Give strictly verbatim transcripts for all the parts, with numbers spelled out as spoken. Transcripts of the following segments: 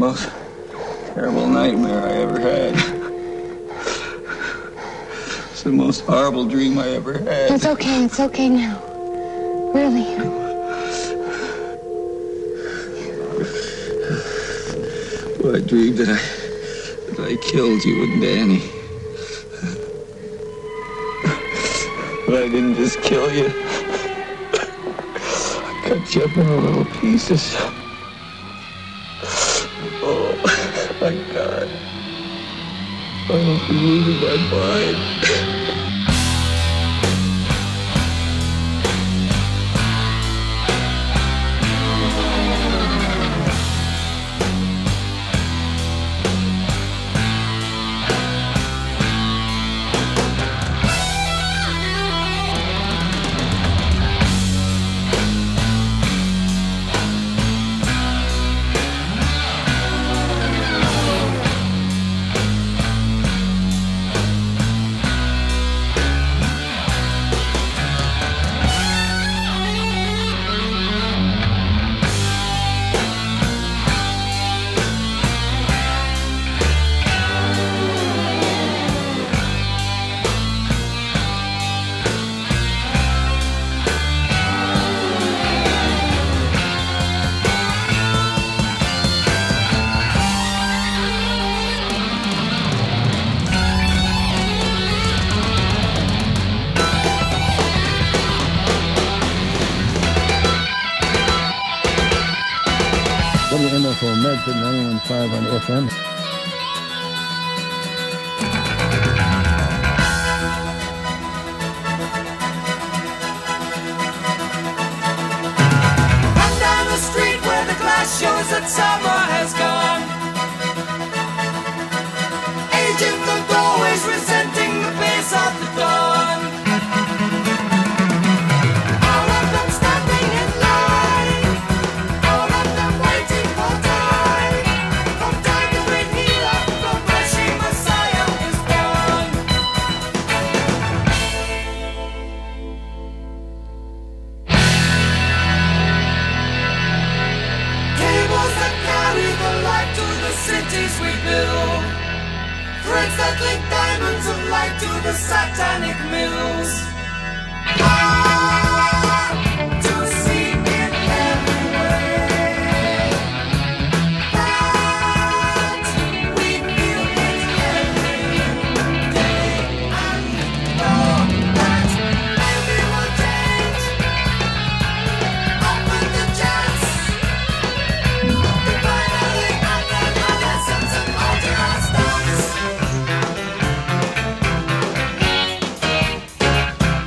most terrible nightmare I ever had. It's the most horrible dream I ever had. It's okay. It's okay now. Really. Well, I dreamed that I, that I killed you and Danny. But I didn't just kill you. I cut you up into little pieces. Oh, my God. I must be losing my mind. W M F O Medford ninety-one point five on F M. Run down the street where the glass shows that summer has gone. Agent the doorways resenting the pace of the dawn. All of them standing in line. All of them waiting for time. From time to great healer, from where she Messiah is born. Cables that carry the light to the cities we build. Threads that link diamonds of light to the satanic mills. Ah, to see it every way. That we feel it every day. And know that maybe we'll change. Open the chance to finally open our lessons and alter our stance.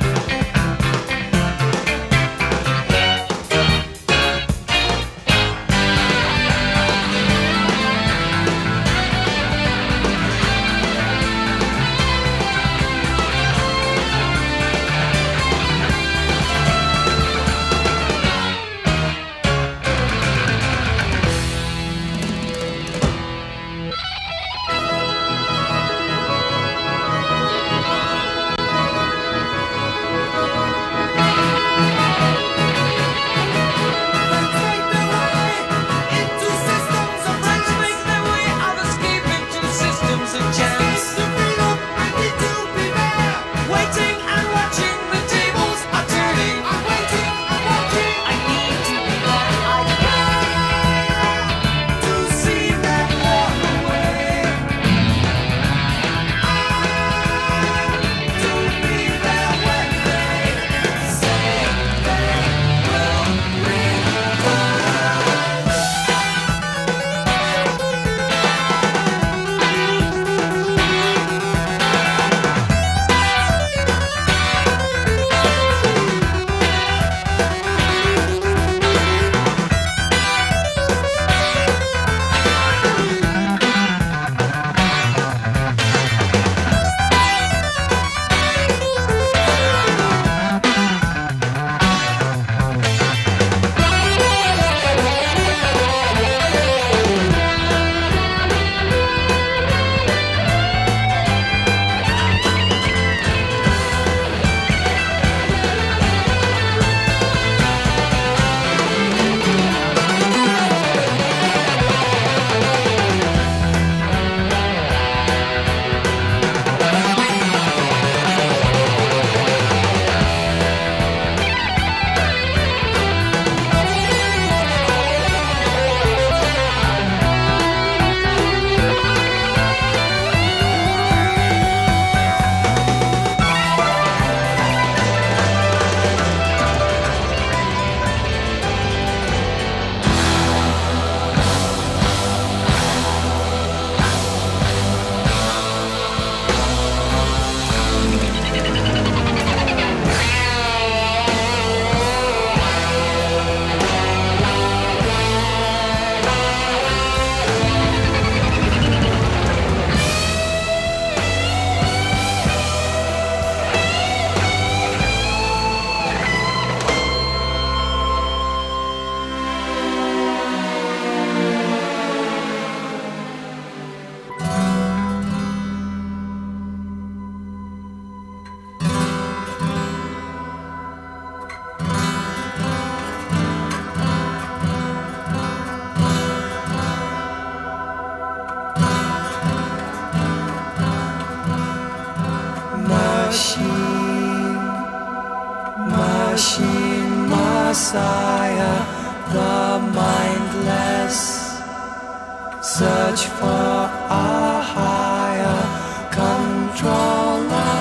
Messiah, the mindless search for a higher controller.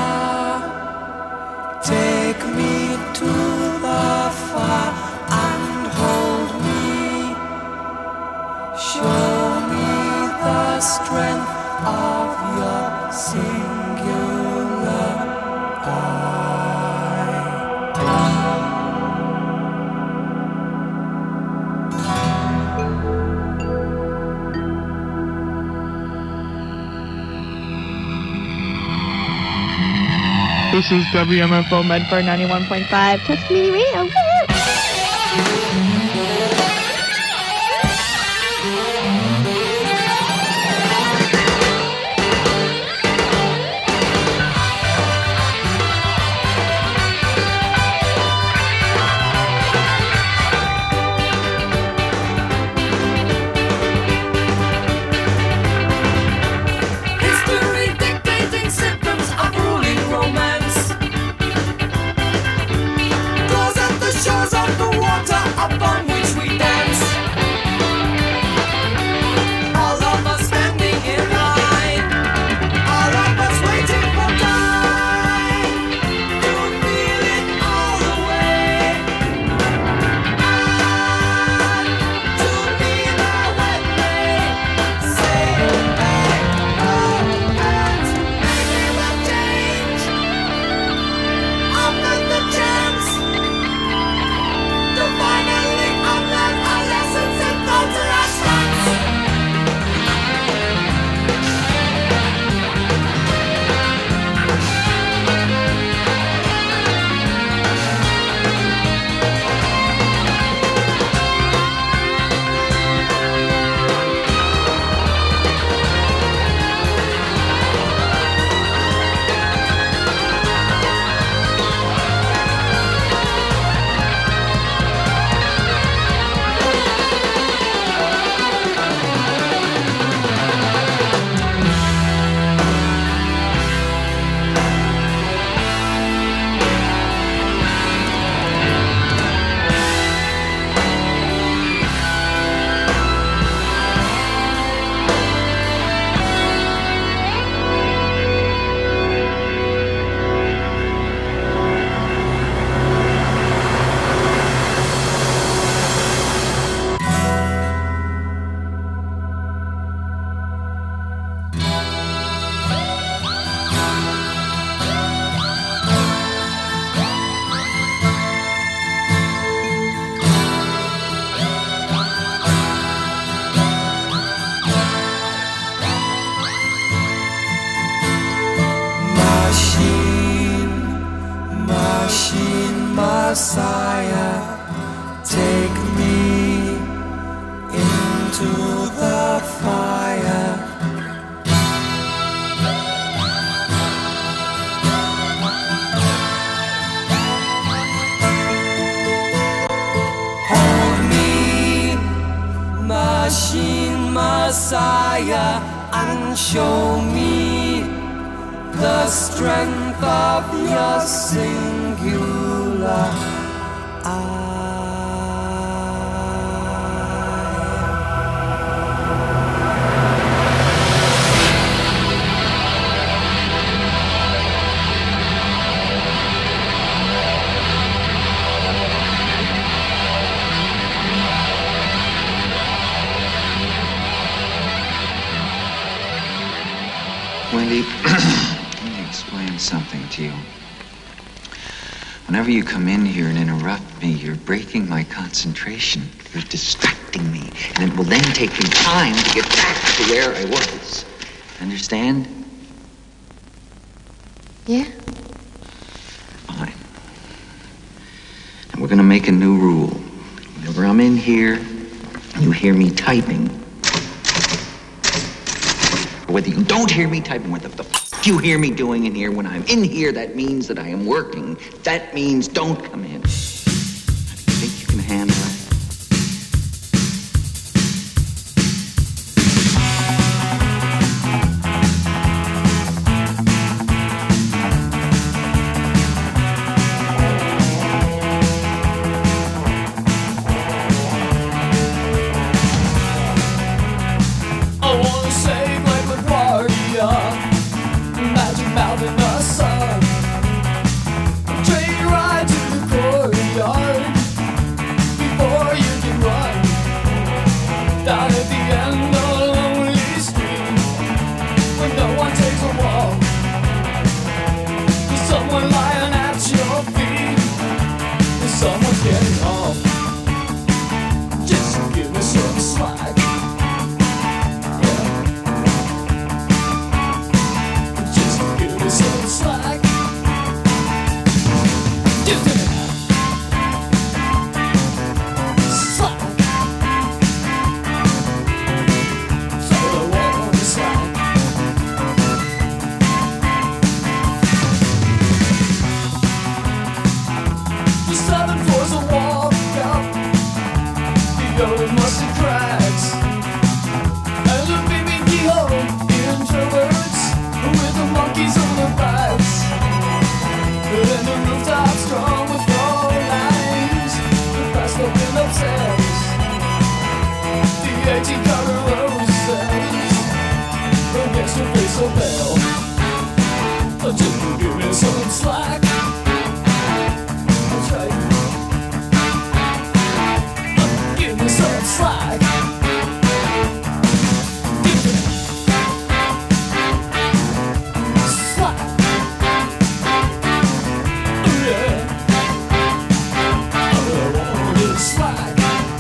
Take me to the far and hold me. Show me the strength of your singular eye. This is W M F O Medford ninety-one point five. Touch Community Radio. Woo! History dictating symptoms of ruling romance. Draws at the shores of the water upon which we dance. All of us standing in line, all of us waiting for time to feel it all the way. And to be there when they say back, oh, and maybe the change. Offer the chance to finally unlearn our lessons and go to our strengths. Machine, machine, Messiah, take me into the fire. Hold me, machine, Messiah, and show me the strength of your singular eye. Wendy, let me explain something to you. Whenever you come in here and interrupt me, you're breaking my concentration. You're distracting me. And it will then take me time to get back to where I was. Understand? Yeah? Fine. And we're gonna make a new rule. Whenever I'm in here, you hear me typing. Or whether you don't hear me typing, what the, the f you hear me doing in here, when I'm in here, that means that I am working. That means don't come in. I think you can handle it. your musty cracks. And the baby keyhole introverts with the monkeys on the backs. And the rooftop strong with four lines, the fast open upstairs. The eighteen color roses against your face so pale. Just give me some slack. That's right. Give me some slack. Give me slack. Oh yeah. All I want is slack.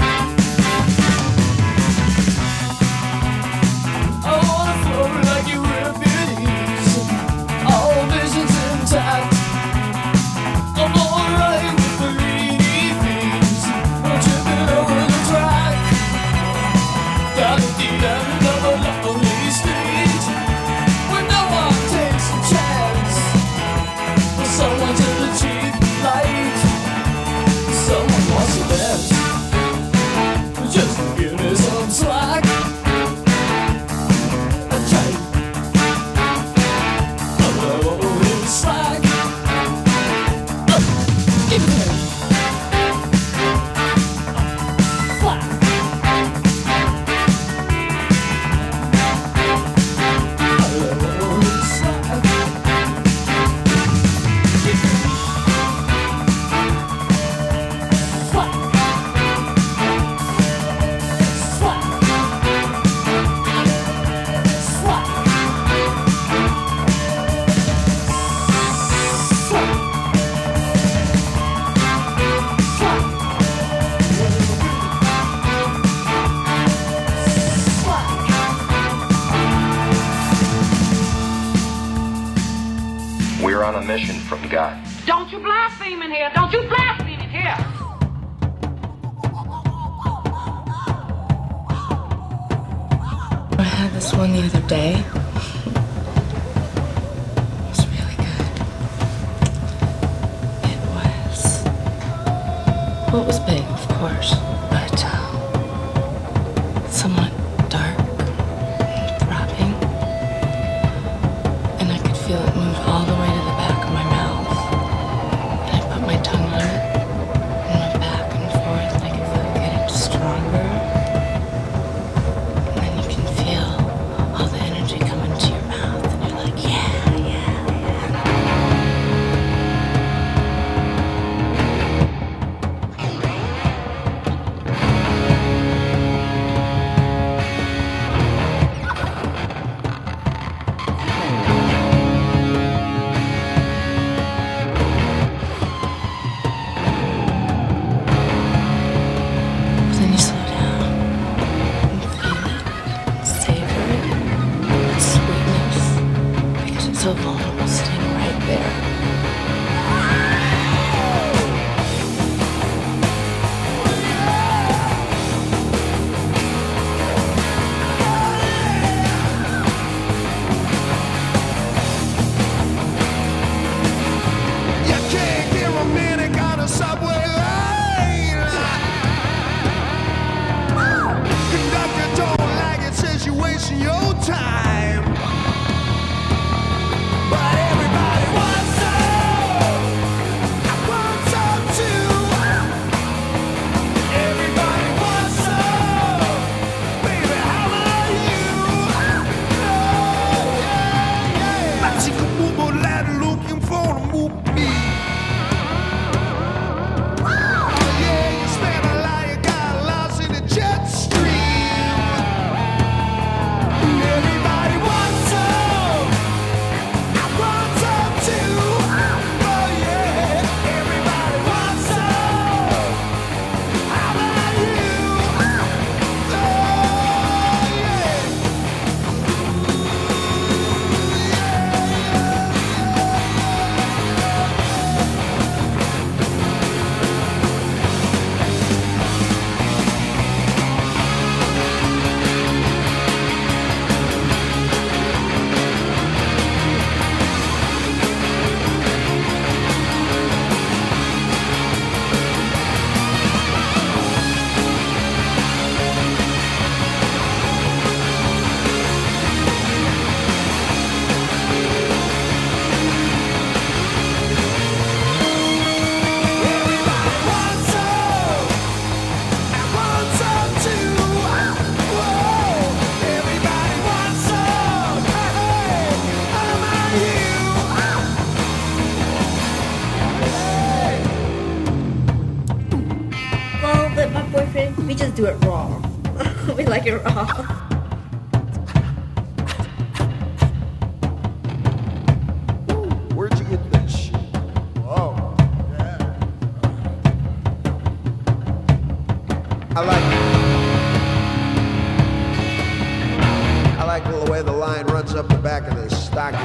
I wanna float like Euripides. All visions intact. I'm alright with the greedy fiends. I'm tripping over the track. Down at the end of a lonely street, where no one takes a chance. But someone's in the cheap light. Someone wants to dance. Just give me some slack. That's right. Oh, slack. Uh, give me slack. Oh, slack. Give me slack. Slack. Slack. We're on a mission from God. Don't you blaspheme in here! Don't you blaspheme in here! I had this one the other day. It was really good. It was. Well, it was big, of course, but uh, somewhat dark and throbbing. And I could feel it move all the way to the back of my mouth. And I put my tongue on it and went back and forth, and I could feel it getting stronger. And then you can feel all the energy come into your mouth, and you're like, yeah, yeah, yeah. print. We just do it raw. We like it raw. Where'd you get this shit? Oh, yeah. I like I like the way the line runs up the back of this stocking.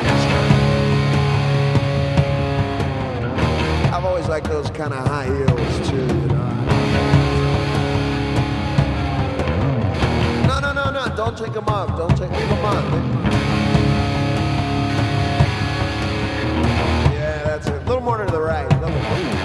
I've always liked those kind of high heels too, you know. No, no, no, no, don't take them off. Don't take, leave them on. Leave them on. Yeah, that's it. A little more to the right. A little more.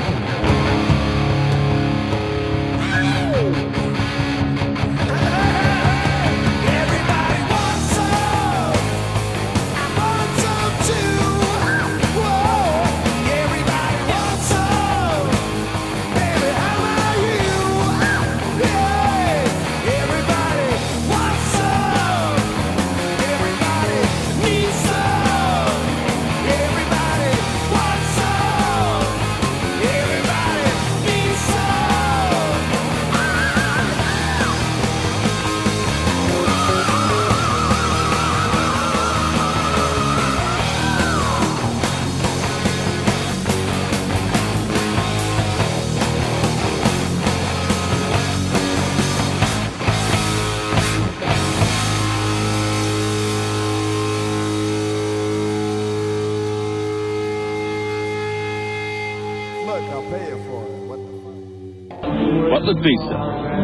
Look, I'll pay you for it. What the fuck? What the pizza?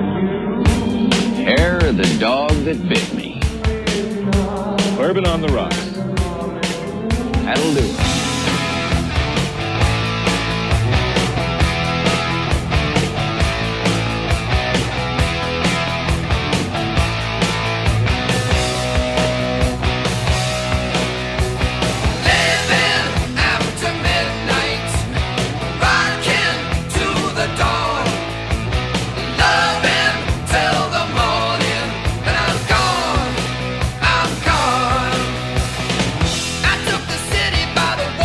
Hair of the dog that bit me. Bourbon on the rocks. That'll do it. By the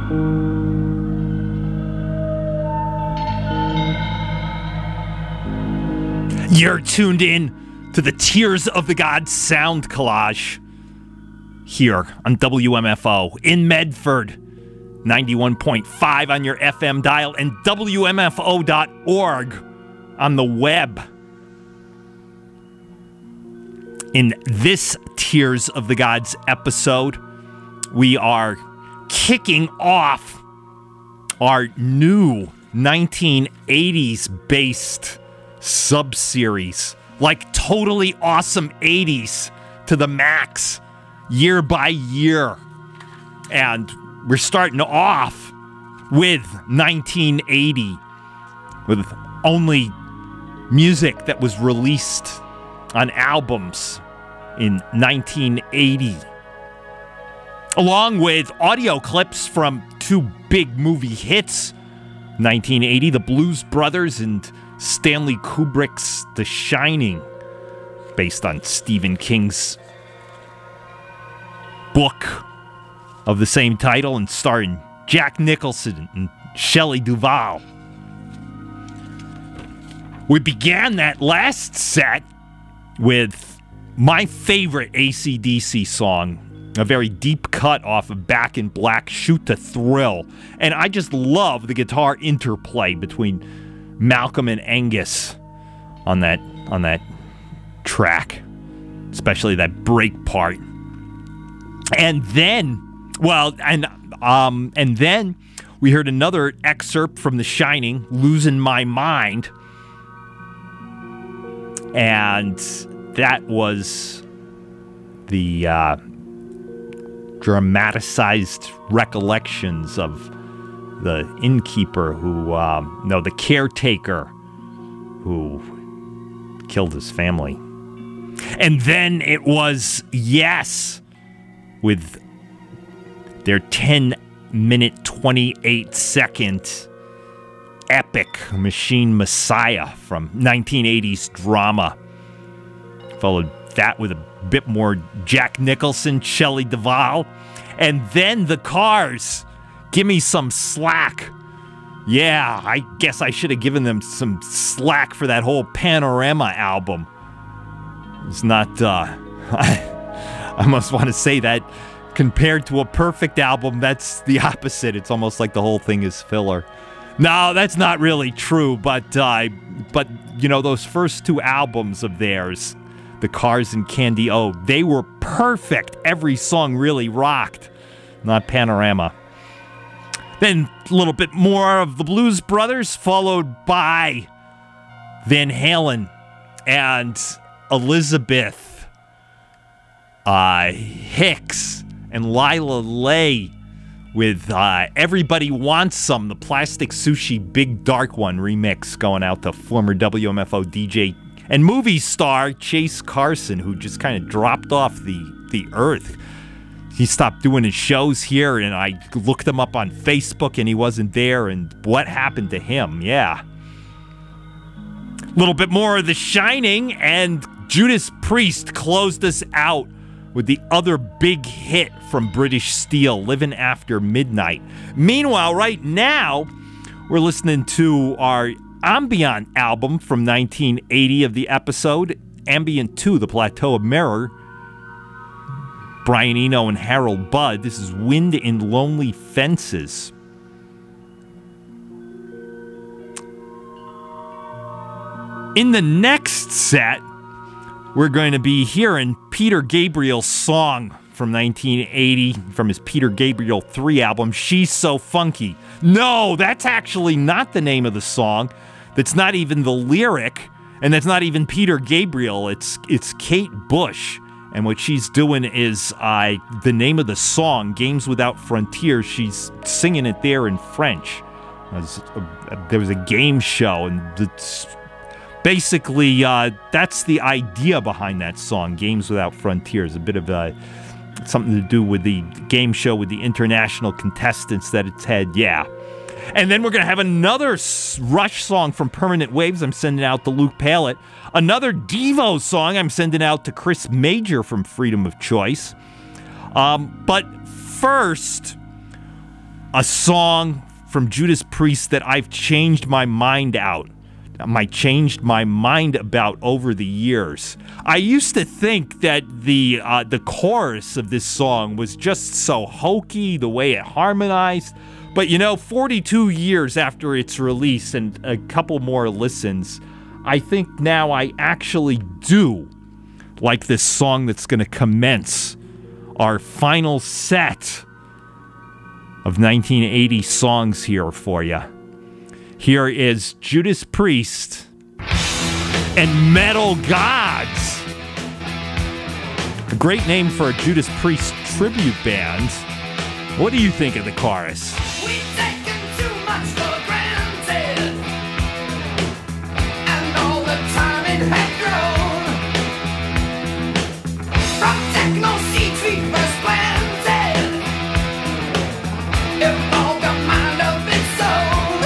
You're tuned in to the Tears of the Gods sound collage here on W M F O in Medford, ninety-one point five on your F M dial, and W M F O dot org on the web. In this Tears of the Gods episode, we are kicking off our new nineteen eighties based sub-series, like totally awesome eighties to the max, year by year. And we're starting off with nineteen eighty, with only music that was released on albums in nineteen eighty, along with audio clips from two big movie hits, nineteen eighty, The Blues Brothers, and Stanley Kubrick's The Shining, based on Stephen King's book of the same title and starring Jack Nicholson and Shelley Duvall. We began that last set with my favorite A C D C song, a very deep cut off of Back in Black, Shoot to Thrill. And I just love the guitar interplay between Malcolm and Angus on that on that track, especially that break part. And then, well, and um, and then we heard another excerpt from The Shining, "Losing My Mind," and that was the uh, dramatized recollections of the innkeeper who, um, no, the caretaker who killed his family. And then it was Yes, with their ten minute, twenty-eight second epic Machine Messiah from nineteen eighties drama. Followed that with a bit more Jack Nicholson, Shelley Duvall, and then The Cars, Give Me Some Slack. Yeah, I guess I should have given them some slack for that whole Panorama album. It's not, uh, I, I must want to say that compared to a perfect album, that's the opposite. It's almost like the whole thing is filler. No, that's not really true, but, uh, but you know, those first two albums of theirs, The Cars and Candy O, they were perfect. Every song really rocked. Not Panorama. Then a little bit more of the Blues Brothers, followed by Van Halen and Elizabeth uh, Hicks and Lila Lay with uh, Everybody Wants Some, the Plastic Sushi Big Dark One remix, going out to former W M F O D J and movie star Chase Carson, who just kind of dropped off the, the earth. He stopped doing his shows here, and I looked him up on Facebook, and he wasn't there, and what happened to him? Yeah. A little bit more of The Shining, and Judas Priest closed us out with the other big hit from British Steel, Living After Midnight. Meanwhile, right now, we're listening to our Ambient album from nineteen eighty of the episode, Ambient two, The Plateau of Mirror. Brian Eno and Harold Budd. This is Wind in Lonely Fences. In the next set, we're going to be hearing Peter Gabriel's song from nineteen eighty, from his Peter Gabriel three album, She's So Funky. No, that's actually not the name of the song. That's not even the lyric, and that's not even Peter Gabriel. It's it's Kate Bush. And what she's doing is uh, the name of the song, Games Without Frontiers. She's singing it there in French. Was a, there was a game show, and it's basically uh, that's the idea behind that song, Games Without Frontiers. A bit of a, something to do with the game show with the international contestants that it's had. Yeah. And then we're going to have another Rush song from Permanent Waves I'm sending out to Luke Pallet. Another Devo song I'm sending out to Chris Major from Freedom of Choice. Um, but first, a song from Judas Priest that I've changed my mind out. I changed my mind about over the years. I used to think that the uh, the chorus of this song was just so hokey, the way it harmonized. But you know, forty-two years after its release and a couple more listens, I think now I actually do like this song that's going to commence our final set of nineteen eighty songs here for you. Here is Judas Priest and Metal Gods. A great name for a Judas Priest tribute band. What do you think of the chorus? We've taken too much for granted, and all the time it had grown. From techno seeds we first planted, evolved a mind of its own.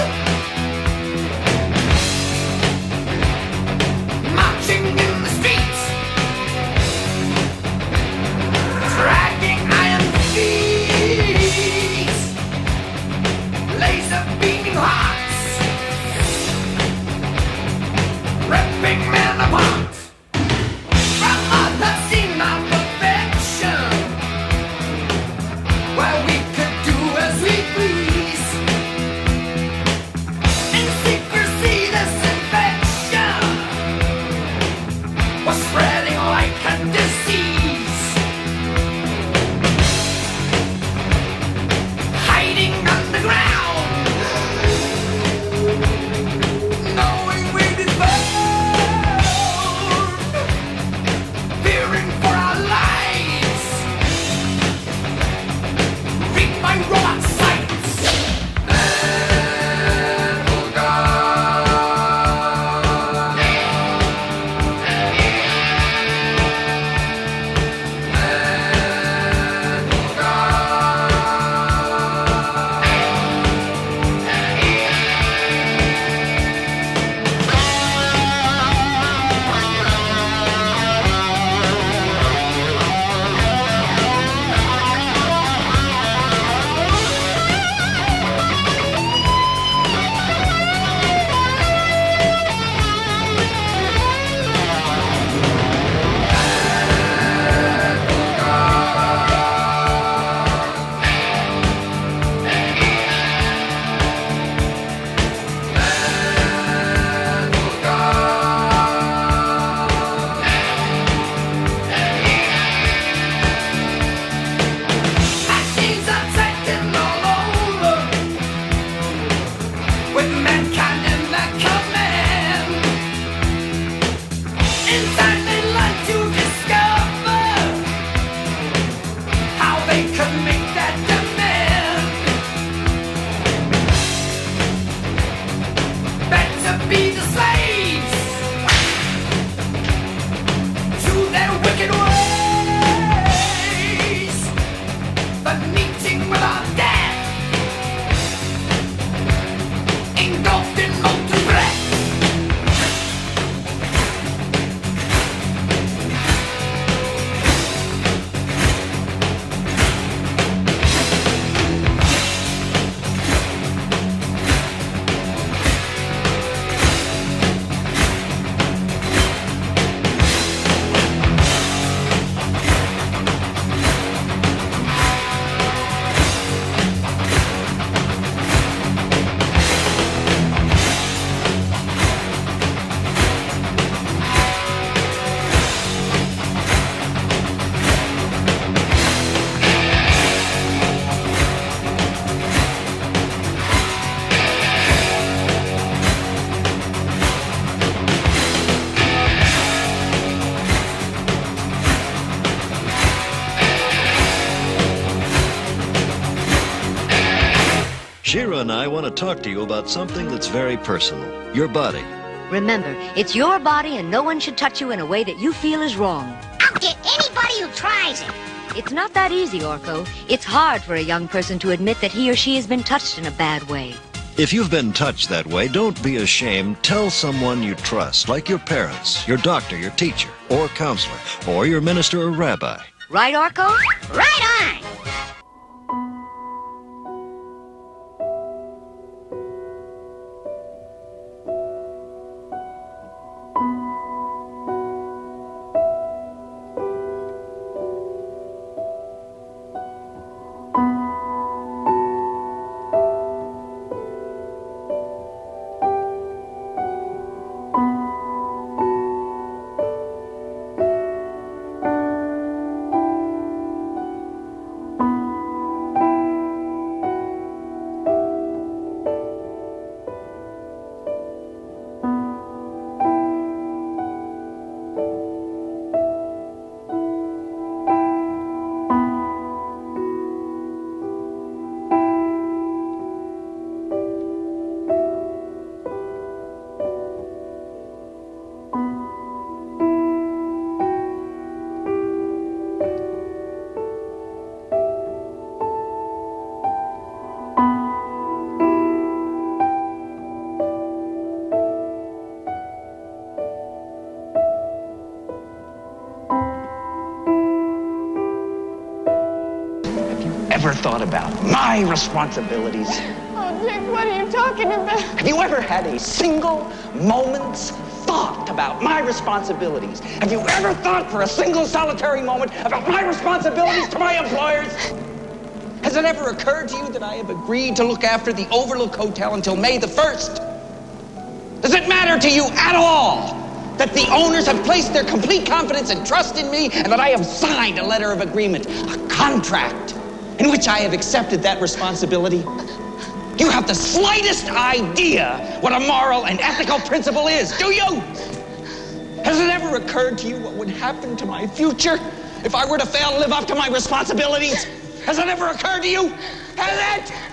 Marching in the streets, dragging iron feet, laser beaming hearts, ripping men apart. From other scene of perfection, where we could do as we please. In secrecy, this infection was spreading like a disease, hiding underground, knowing we'd be found, fearing for our lives, read my robot sights. Metal God. Machines are taking all over, with mankind in their command. In time they learn to discover how they could make that demand. Better be the slaves to their wicked ways, but meeting with our death, engulfed in molten breath. Shira and I want to talk to you about something that's very personal. Your body. Remember, it's your body and no one should touch you in a way that you feel is wrong. I'll get anybody who tries it. It's not that easy, Orko. It's hard for a young person to admit that he or she has been touched in a bad way. If you've been touched that way, don't be ashamed. Tell someone you trust, like your parents, your doctor, your teacher, or counselor, or your minister or rabbi. Right, Orko? Right on! thought about my responsibilities? Oh, Dick, what are you talking about? Have you ever had a single moment's thought about my responsibilities? Have you ever thought for a single solitary moment about my responsibilities to my employers? Has it ever occurred to you that I have agreed to look after the Overlook Hotel until May the first? Does it matter to you at all that the owners have placed their complete confidence and trust in me, and that I have signed a letter of agreement, a contract, in which I have accepted that responsibility? Do you have the slightest idea what a moral and ethical principle is, do you? Has it ever occurred to you what would happen to my future if I were to fail to live up to my responsibilities? Has it ever occurred to you? Has it?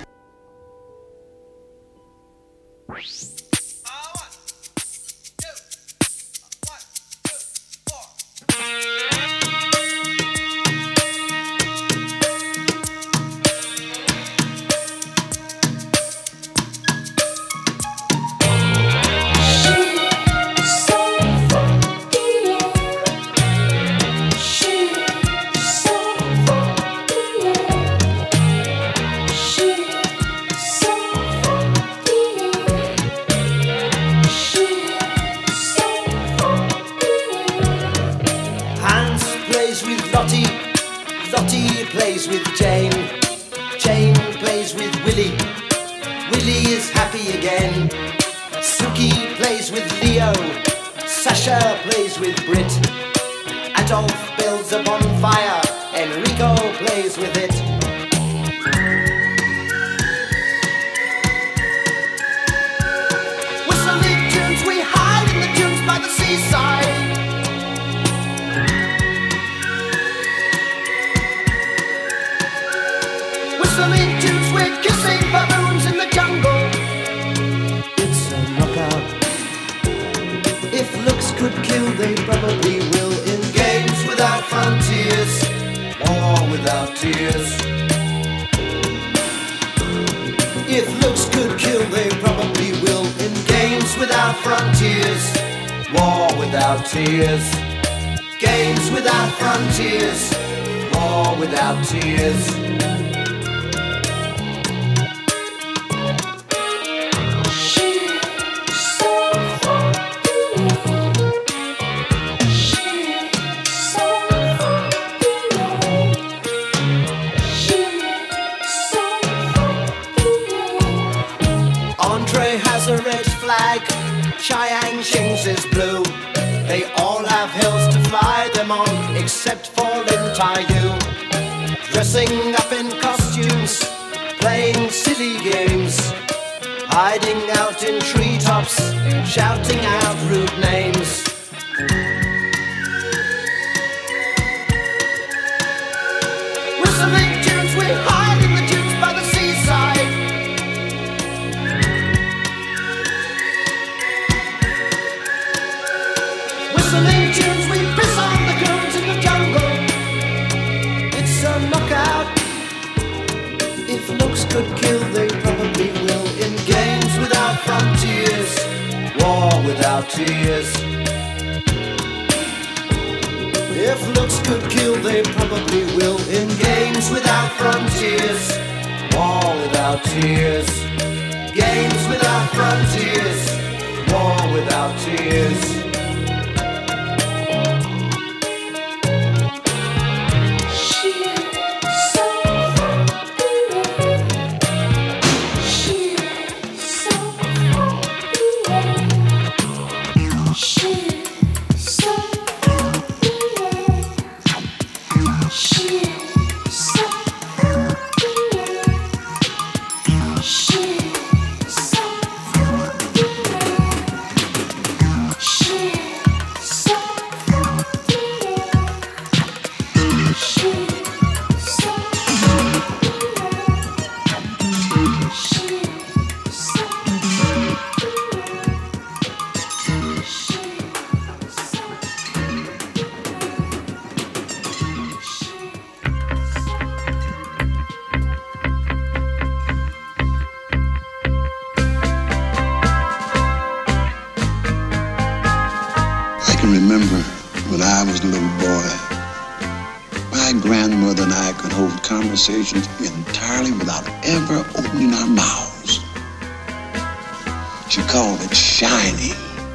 conversations entirely without ever opening our mouths. She called it shining.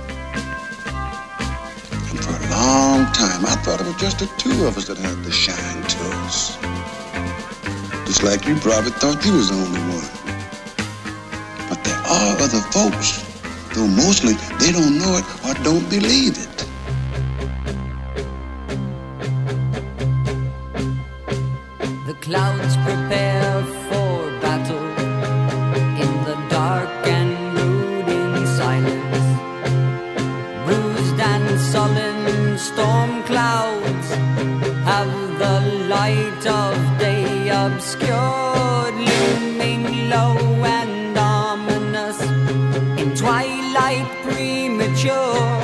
And for a long time, I thought it was just the two of us that had the shine to us. Just like you probably thought you was the only one. But there are other folks, though mostly they don't know it or don't believe it. The clouds prepare for battle in the dark and brooding silence. Bruised and sullen storm clouds have the light of day obscured, looming low and ominous in twilight premature.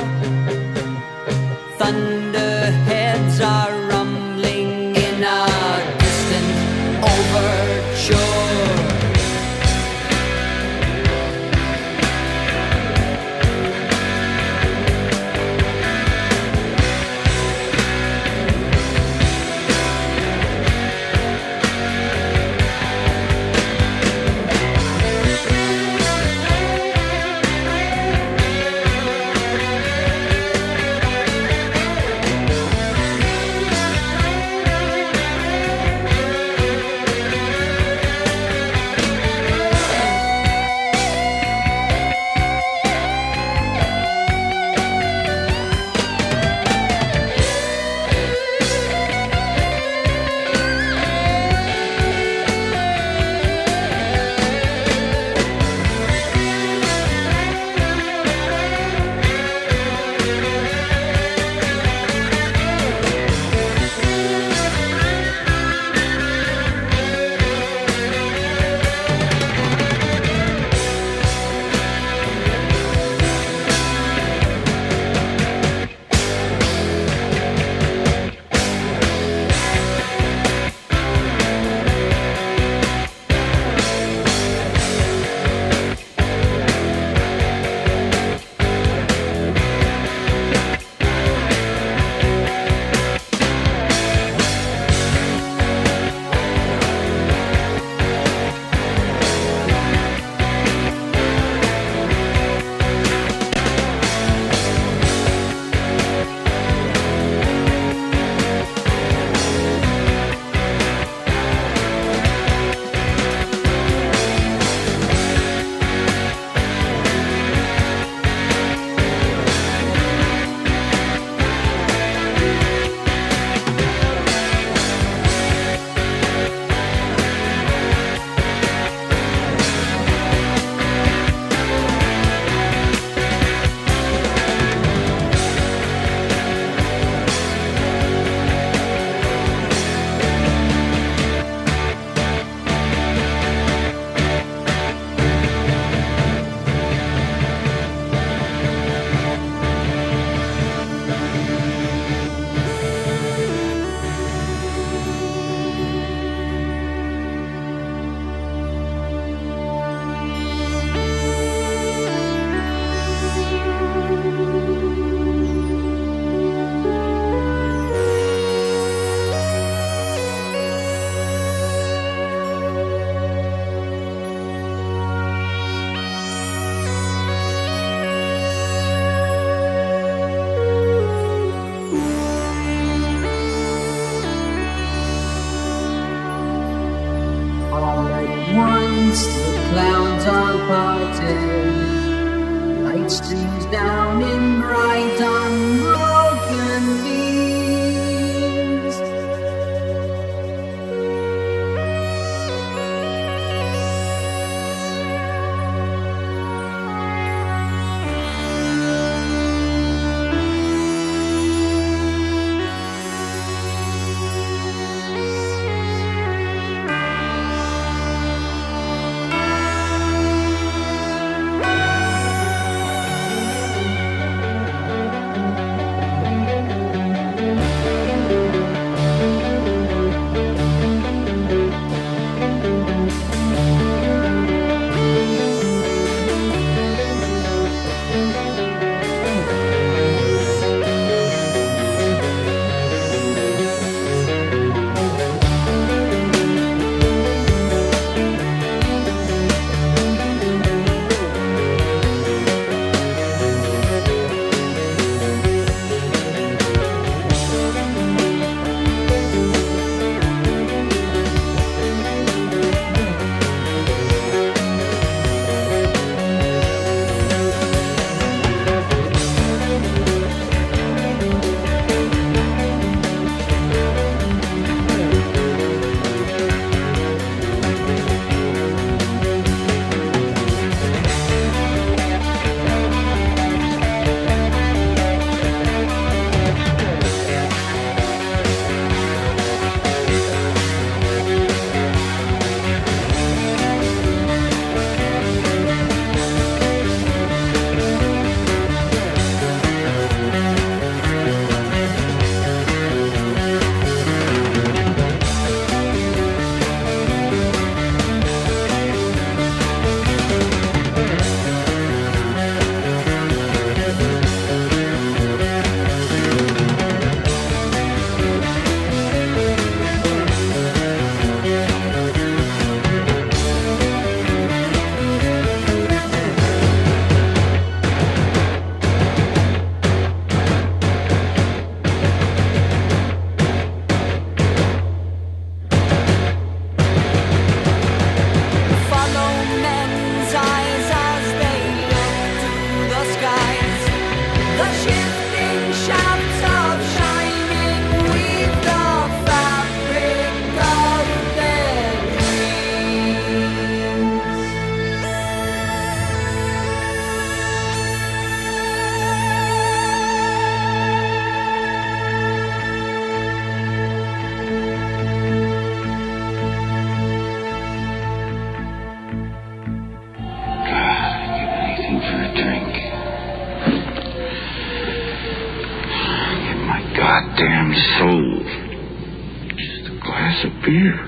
Thunderheads are rumbling in a overture. Once the clouds are parted, light streams down in bright unbroken beams. drink. Get my goddamn soul. Just a glass of beer.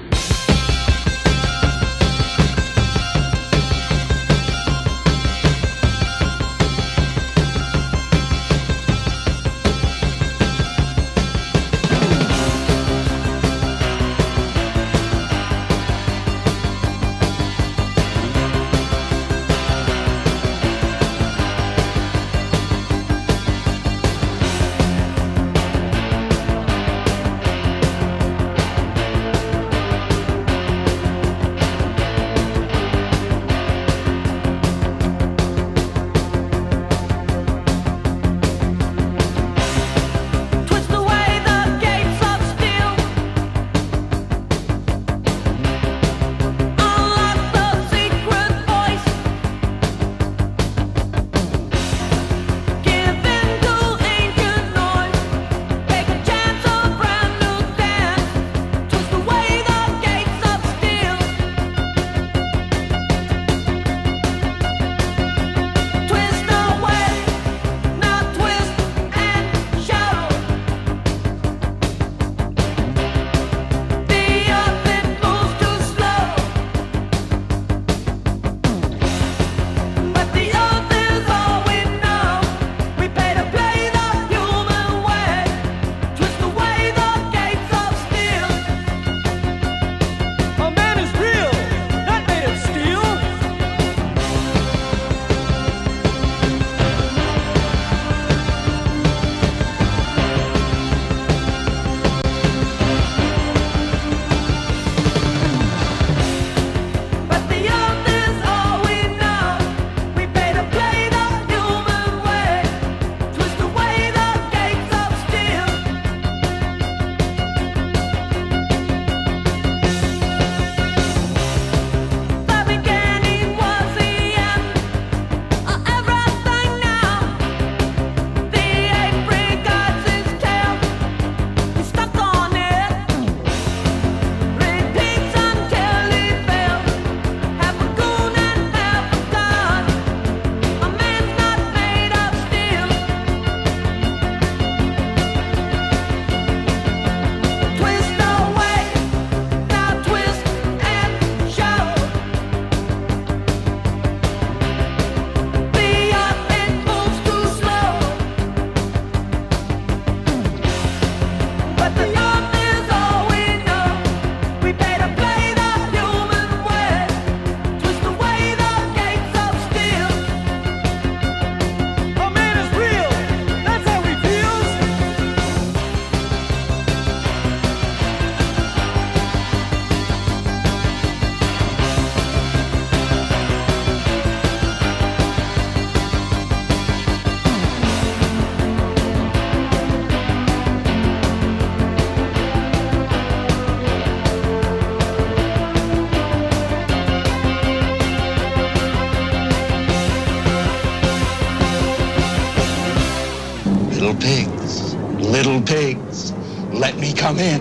Little pigs, little pigs, let me come in.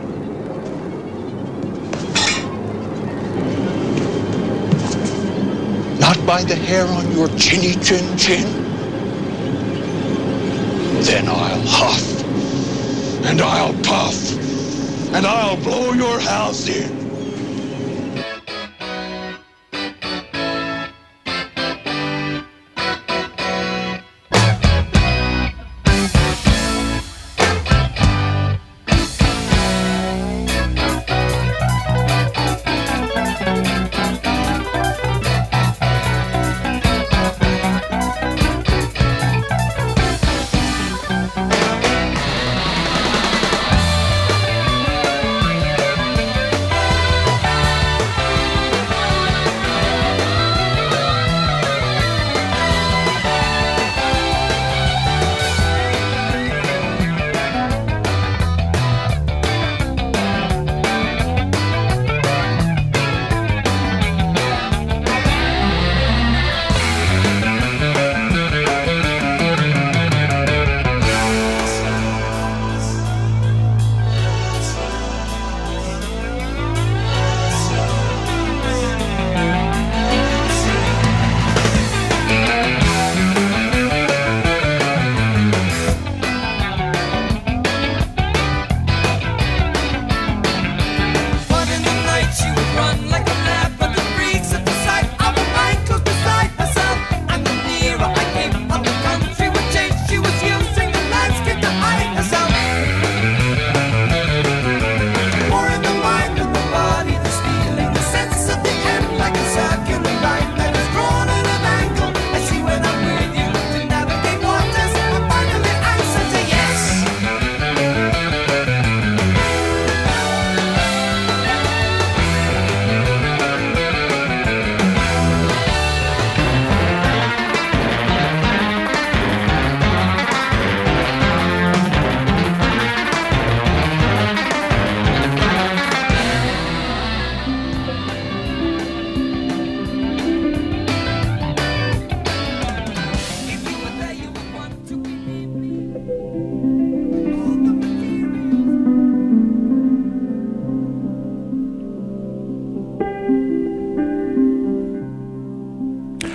Not by the hair on your chinny chin chin. Then I'll huff, and I'll puff, and I'll blow your house in.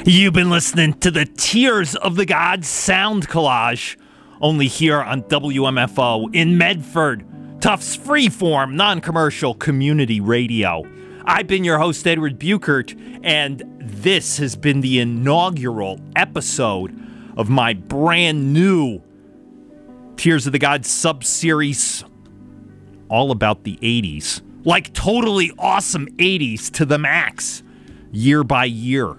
You've been listening to the Tears of the Gods sound collage, only here on W M F O in Medford, Tufts freeform, non-commercial community radio. I've been your host, Edward Buchert, and this has been the inaugural episode of my brand new Tears of the Gods sub-series, all about the eighties. Like totally awesome eighties to the max, year by year.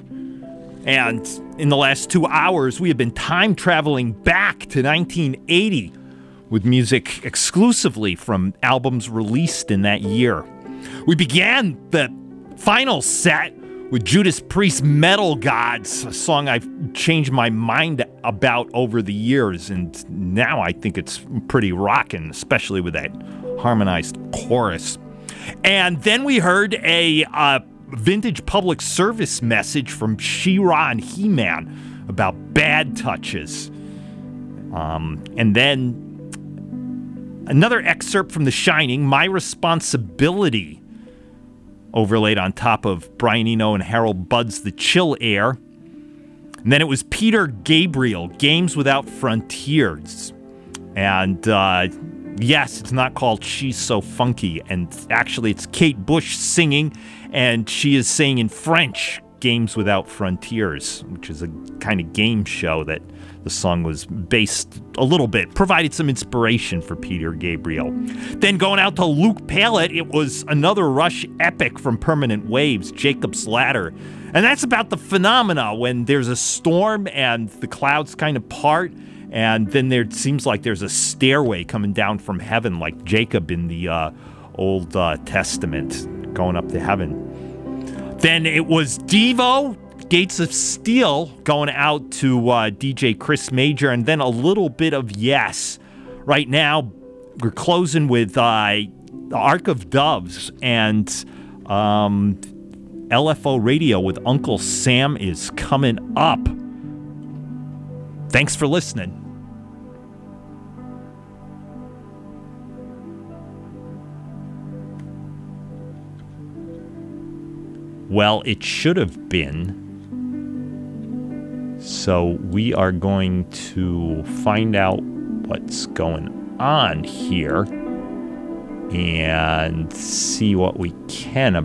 And in the last two hours, we have been time traveling back to nineteen eighty with music exclusively from albums released in that year. We began the final set with Judas Priest's Metal Gods, a song I've changed my mind about over the years, and now I think it's pretty rockin', especially with that harmonized chorus. And then we heard a uh, vintage public service message from She-Ra and He-Man about bad touches. Um, and then another excerpt from The Shining, My Responsibility, overlaid on top of Brian Eno and Harold Budd's The Chill Air. And then it was Peter Gabriel, Games Without Frontiers. And uh, yes, it's not called She's So Funky. And actually, it's Kate Bush singing, and she is saying in French, Games Without Frontiers, which is a kind of game show that the song was based a little bit, provided some inspiration for Peter Gabriel. Then going out to Luke Pallet, it was another Rush epic from Permanent Waves, Jacob's Ladder. And that's about the phenomena when there's a storm and the clouds kind of part, and then there seems like there's a stairway coming down from heaven, like Jacob in the uh, Old uh, Testament, going up to heaven. Then it was Devo, Gates of Steel, going out to uh, D J Chris Major, and then a little bit of Yes. Right now, we're closing with uh, the Ark of Doves, and um, L F O Radio with Uncle Sam is coming up. Thanks for listening. Well, it should have been. So we are going to find out what's going on here and see what we can